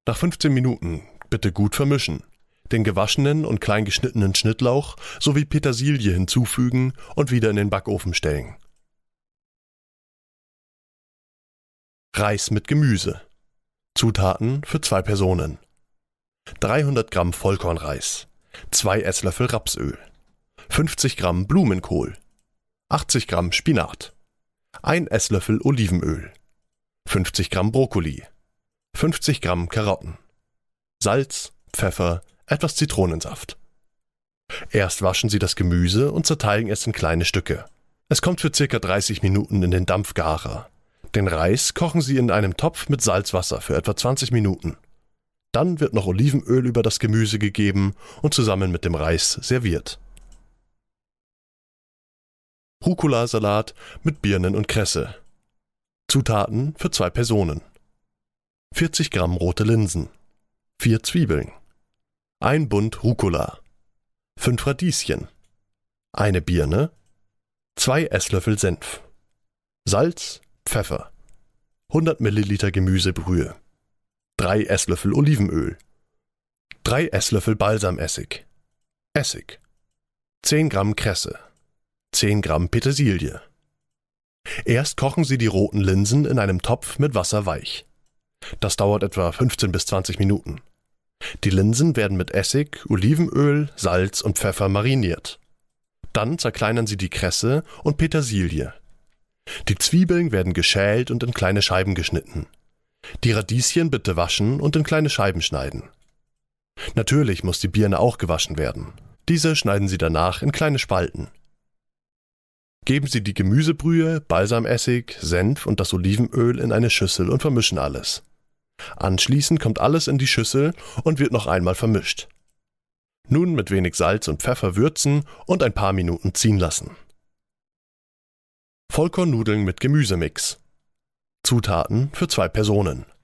Nach 15 Minuten bitte gut vermischen. Den gewaschenen und klein geschnittenen Schnittlauch sowie Petersilie hinzufügen und wieder in den Backofen stellen. Reis mit Gemüse. Zutaten für 2 Personen: 300 Gramm Vollkornreis, 2 Esslöffel Rapsöl, 50 Gramm Blumenkohl, 80 Gramm Spinat, 1 Esslöffel Olivenöl, 50 Gramm Brokkoli, 50 Gramm Karotten, Salz, Pfeffer, etwas Zitronensaft. Erst waschen Sie das Gemüse und zerteilen es in kleine Stücke. Es kommt für ca. 30 Minuten in den Dampfgarer. Den Reis kochen Sie in einem Topf mit Salzwasser für etwa 20 Minuten. Dann wird noch Olivenöl über das Gemüse gegeben und zusammen mit dem Reis serviert. Rucola-Salat mit Birnen und Kresse. Zutaten für 2 Personen: 40 Gramm rote Linsen, 4 Zwiebeln, 1 Bund Rucola, 5 Radieschen, 1 Birne, 2 Esslöffel Senf, Salz, Pfeffer, 100 Milliliter Gemüsebrühe, 3 Esslöffel Olivenöl, 3 Esslöffel Balsamessig, Essig, 10 Gramm Kresse, 10 Gramm Petersilie. Erst kochen Sie die roten Linsen in einem Topf mit Wasser weich. Das dauert etwa 15 bis 20 Minuten. Die Linsen werden mit Essig, Olivenöl, Salz und Pfeffer mariniert. Dann zerkleinern Sie die Kresse und Petersilie. Die Zwiebeln werden geschält und in kleine Scheiben geschnitten. Die Radieschen bitte waschen und in kleine Scheiben schneiden. Natürlich muss die Birne auch gewaschen werden. Diese schneiden Sie danach in kleine Spalten. Geben Sie die Gemüsebrühe, Balsamessig, Senf und das Olivenöl in eine Schüssel und vermischen alles. Anschließend kommt alles in die Schüssel und wird noch einmal vermischt. Nun mit wenig Salz und Pfeffer würzen und ein paar Minuten ziehen lassen. Vollkornnudeln mit Gemüsemix. Zutaten für 2 Personen: